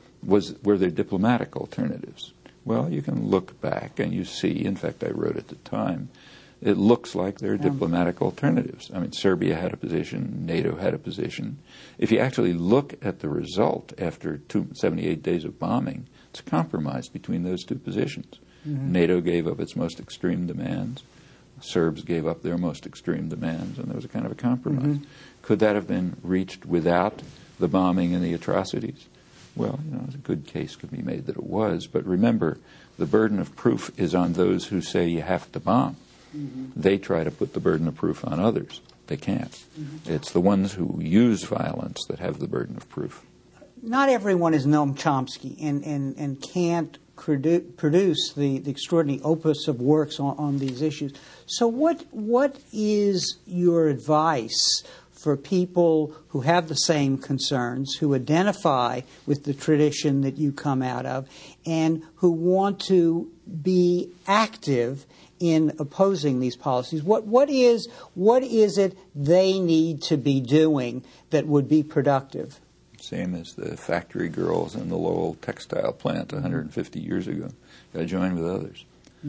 Were there diplomatic alternatives? Well, you can look back and you see, in fact, I wrote at the time, it looks like there are diplomatic alternatives. I mean, Serbia had a position, NATO had a position. If you actually look at the result after 78 days of bombing, it's a compromise between those two positions. NATO gave up its most extreme demands. Serbs gave up their most extreme demands, and there was a kind of a compromise. Could that have been reached without the bombing and the atrocities? Well, a good case could be made that it was, but remember, the burden of proof is on those who say you have to bomb. They try to put the burden of proof on others. They can't. It's the ones who use violence that have the burden of proof. Not everyone is Noam Chomsky and can't produce the extraordinary opus of works on these issues. So what is your advice for people who have the same concerns, who identify with the tradition that you come out of, and who want to be active in opposing these policies? What is it they need to be doing that would be productive? Same as the factory girls in the Lowell textile plant 150 years ago. Got to join with others.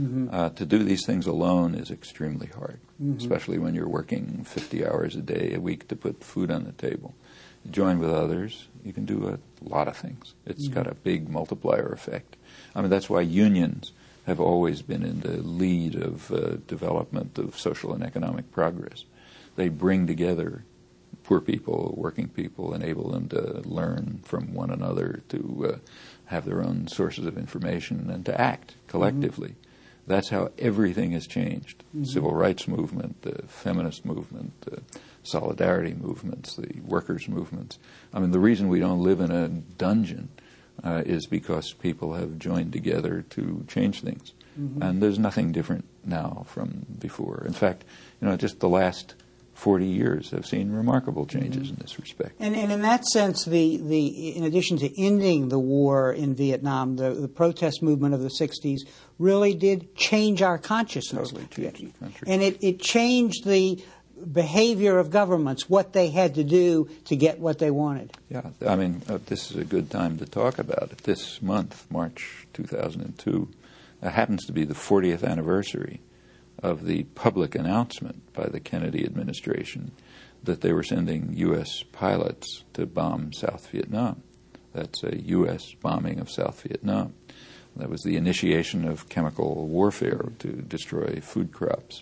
To do these things alone is extremely hard, especially when you're working 50 hours a day, a week to put food on the table. You join with others, you can do a lot of things. It's got a big multiplier effect. I mean, that's why unions have always been in the lead of development of social and economic progress. They bring together poor people, working people, enable them to learn from one another, to have their own sources of information, and to act collectively. That's how everything has changed. Civil rights movement, the feminist movement, the solidarity movements, the workers' movements. I mean, the reason we don't live in a dungeon is because people have joined together to change things. And there's nothing different now from before. In fact, just the last 40 years have seen remarkable changes in this respect. And in that sense, in addition to ending the war in Vietnam, the protest movement of the 60s really did change our consciousness. Totally changed the country. And it changed the behavior of governments, what they had to do to get what they wanted. Yeah, I mean, this is a good time to talk about it. This month, March 2002, happens to be the 40th anniversary of the public announcement by the Kennedy administration that they were sending U.S. pilots to bomb South Vietnam. That's a U.S. bombing of South Vietnam. That was the initiation of chemical warfare to destroy food crops,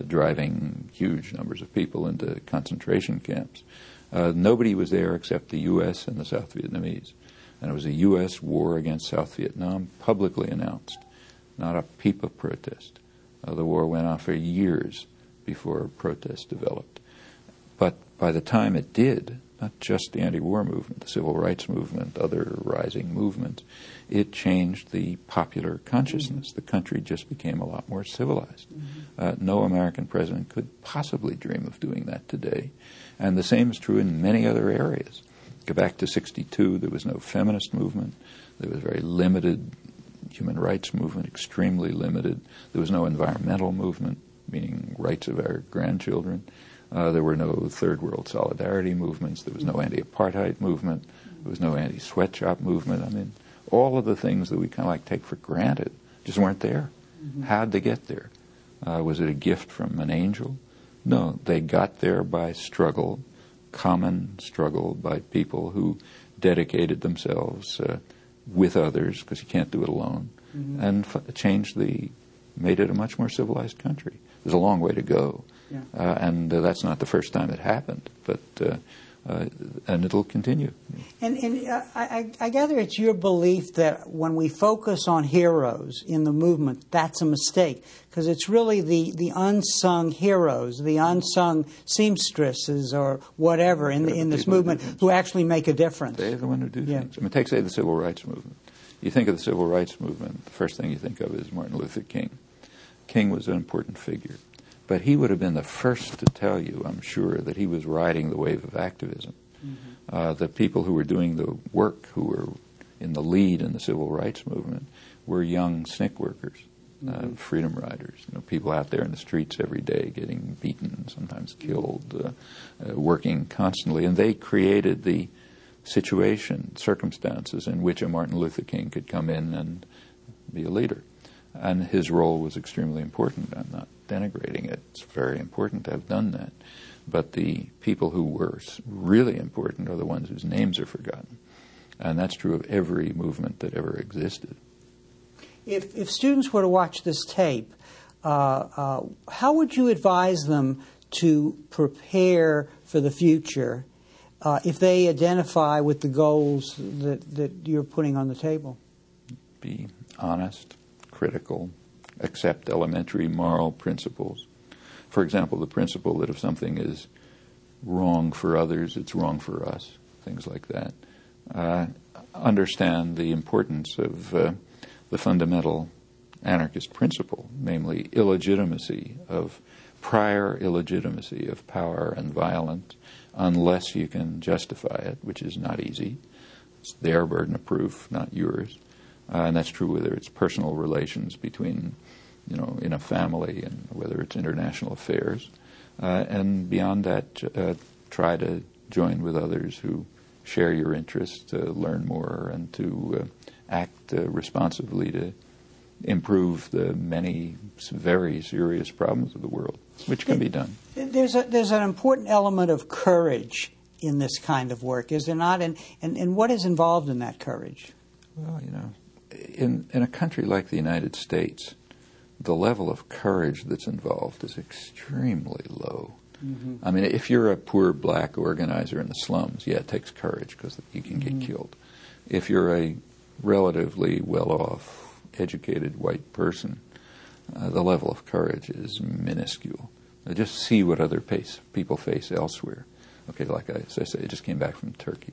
driving huge numbers of people into concentration camps. Nobody was there except the U.S. and the South Vietnamese. And it was a U.S. war against South Vietnam, publicly announced, not a peep of protest. The war went on for years before protests developed. But by the time it did, not just the anti-war movement, the civil rights movement, other rising movements, it changed the popular consciousness. The country just became a lot more civilized. No American president could possibly dream of doing that today. And the same is true in many other areas. Go back to 1962, there was no feminist movement. There was very limited human rights movement, extremely limited. There was no environmental movement, meaning rights of our grandchildren. There were no third world solidarity movements. There was no anti-apartheid movement. There was no anti-sweatshop movement. I mean, all of the things that we kind of like take for granted just weren't there. How'd they get there? Was it a gift from an angel? No, they got there by struggle, common struggle by people who dedicated themselves with others, because you can't do it alone, and made it a much more civilized country. There's a long way to go, and that's not the first time it happened, but and it'll continue. And I gather it's your belief that when we focus on heroes in the movement, that's a mistake, because it's really the unsung heroes, the unsung seamstresses or whatever in this movement who actually make a difference. They're the ones who do things. I mean, take, say, the Civil Rights Movement. You think of the Civil Rights Movement, the first thing you think of is Martin Luther King. King was an important figure. But he would have been the first to tell you, I'm sure, that he was riding the wave of activism. The people who were doing the work, who were in the lead in the Civil Rights Movement, were young SNCC workers, freedom riders, people out there in the streets every day getting beaten, sometimes killed, working constantly. And they created the circumstances in which a Martin Luther King could come in and be a leader. And his role was extremely important. I'm not denigrating it. It's very important to have done that. But the people who were really important are the ones whose names are forgotten. And that's true of every movement that ever existed. If students were to watch this tape, how would you advise them to prepare for the future if they identify with the goals that you're putting on the table? Be honest, critical, accept elementary moral principles. For example, the principle that if something is wrong for others, it's wrong for us, things like that. Understand the importance of the fundamental anarchist principle, namely prior illegitimacy of power and violence, unless you can justify it, which is not easy. It's their burden of proof, not yours. And that's true whether it's personal relations between, in a family, and whether it's international affairs. And beyond that, try to join with others who share your interests to learn more and to act responsively to improve the many very serious problems of the world, which can be done. There's an important element of courage in this kind of work, is there not? And what is involved in that courage? Well, in a country like the United States, the level of courage that's involved is extremely low. I mean, if you're a poor black organizer in the slums, it takes courage because you can get killed. If you're a relatively well-off, educated white person, the level of courage is minuscule. Just see what other people face elsewhere. Okay, like I say, I just came back from Turkey.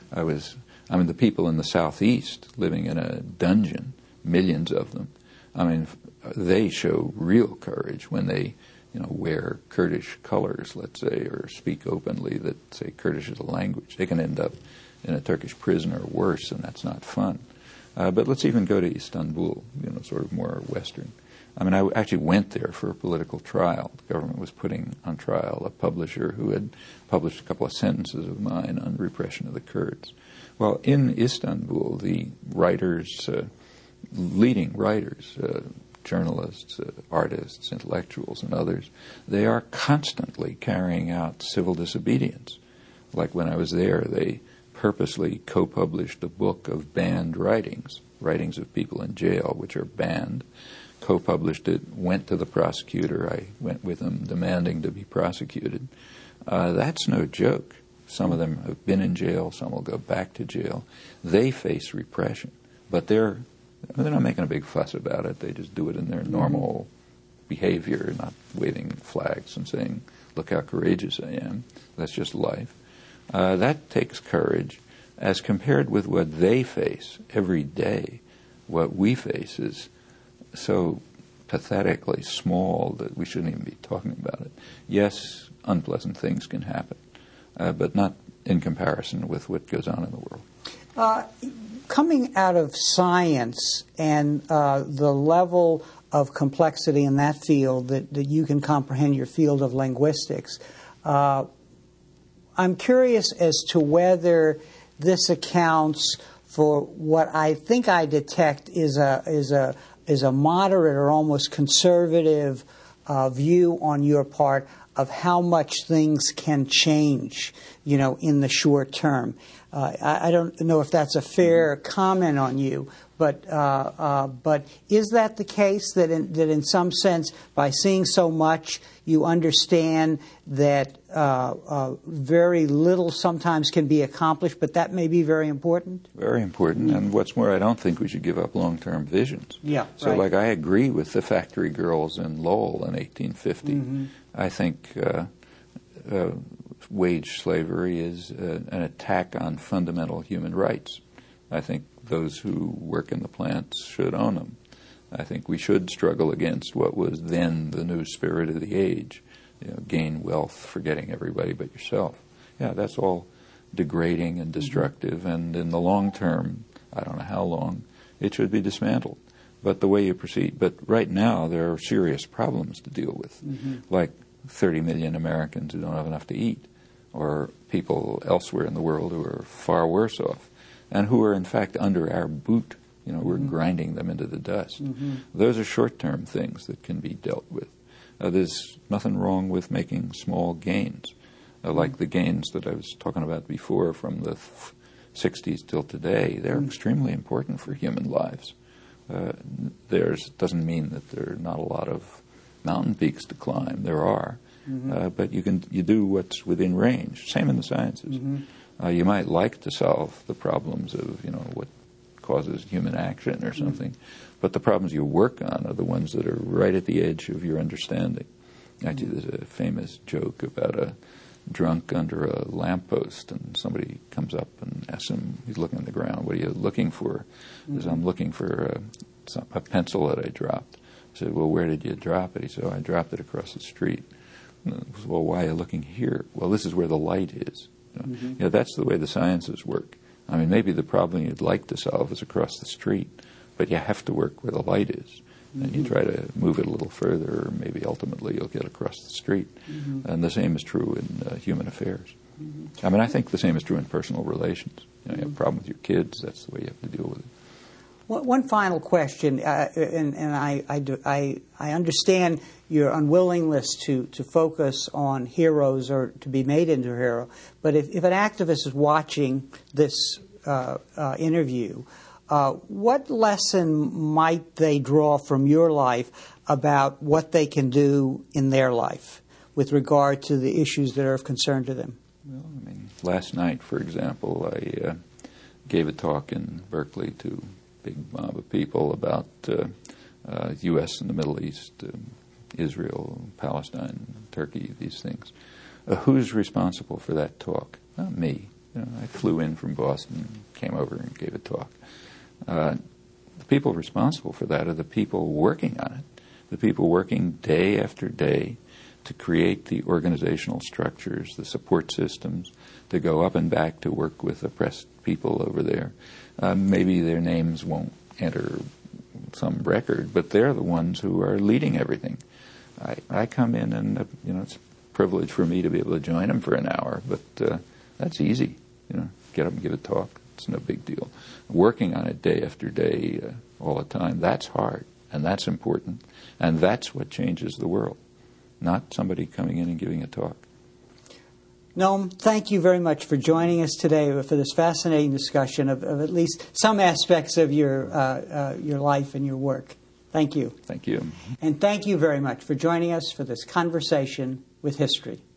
The people in the southeast living in a dungeon, millions of them, they show real courage when they, wear Kurdish colors, let's say, or speak openly that, say, Kurdish is a language. They can end up in a Turkish prison or worse, and that's not fun. But let's even go to Istanbul, sort of more Western. I actually went there for a political trial. The government was putting on trial a publisher who had published a couple of sentences of mine on repression of the Kurds. Well, in Istanbul, the writers, leading writers, journalists, artists, intellectuals, and others, they are constantly carrying out civil disobedience. Like when I was there, they purposely co-published a book of banned writings of people in jail, which are banned, co-published it, went to the prosecutor. I went with them demanding to be prosecuted. That's no joke. Some of them have been in jail. Some will go back to jail. They face repression, but they're not making a big fuss about it. They just do it in their normal behavior, not waving flags and saying, "Look how courageous I am." That's just life. That takes courage. As compared with what they face every day, what we face is so pathetically small that we shouldn't even be talking about it. Yes, unpleasant things can happen, but not in comparison with what goes on in the world. Coming out of science and the level of complexity in that field that you can comprehend, your field of linguistics, I'm curious as to whether this accounts for what I think I detect is a moderate or almost conservative view on your part of how much things can change, in the short term. I don't know if that's a fair comment on you, but is that the case, that in some sense, by seeing so much, you understand that very little sometimes can be accomplished, but that may be very important? Very important, and what's more, I don't think we should give up long-term visions. Yeah, so, right. I agree with the factory girls in Lowell in 1850. Mm-hmm. I think wage slavery is an attack on fundamental human rights. I think those who work in the plants should own them. I think we should struggle against what was then the new spirit of the age, gain wealth, forgetting everybody but yourself. Yeah, that's all degrading and destructive, and in the long term, I don't know how long, it should be dismantled. But the way you proceed, but right now there are serious problems to deal with, like 30 million Americans who don't have enough to eat, or people elsewhere in the world who are far worse off, and who are in fact under our boot. We're grinding them into the dust. Those are short-term things that can be dealt with. There's nothing wrong with making small gains, like the gains that I was talking about before from the 60s till today. They're extremely important for human lives. Doesn't mean that there are not a lot of mountain peaks to climb. There are, but you do what's within range. Same in the sciences. You might like to solve the problems of what causes human action or something, but the problems you work on are the ones that are right at the edge of your understanding. Actually, there's a famous joke about a drunk under a lamppost, and somebody comes up and asks him, he's looking at the ground, what are you looking for? He says, I'm looking for a pencil that I dropped. I said, well, where did you drop it? He said, I dropped it across the street. Said, well, why are you looking here? Well, this is where the light is. That's the way the sciences work. I mean, maybe the problem you'd like to solve is across the street, but you have to work where the light is. And you try to move it a little further, or maybe ultimately you'll get across the street. And the same is true in human affairs. I mean, I think the same is true in personal relations. You have a problem with your kids, that's the way you have to deal with it. One final question, and I understand your unwillingness to focus on heroes or to be made into a hero, but if an activist is watching this interview, what lesson might they draw from your life about what they can do in their life with regard to the issues that are of concern to them? Well, I mean, last night, for example, I gave a talk in Berkeley to big mob of people about U.S. and the Middle East, Israel, Palestine, Turkey, these things. Who's responsible for that talk? Not me. I flew in from Boston, came over and gave a talk. The people responsible for that are the people working on it, the people working day after day to create the organizational structures, the support systems, to go up and back to work with oppressed people over there. Maybe their names won't enter some record, but they're the ones who are leading everything. I come in and, it's a privilege for me to be able to join them for an hour, but that's easy. Get up and give a talk. It's no big deal. Working on it day after day, all the time, that's hard, and that's important, and that's what changes the world, not somebody coming in and giving a talk. Noam, thank you very much for joining us today for this fascinating discussion of at least some aspects of your life and your work. Thank you. Thank you. And thank you very much for joining us for this conversation with history.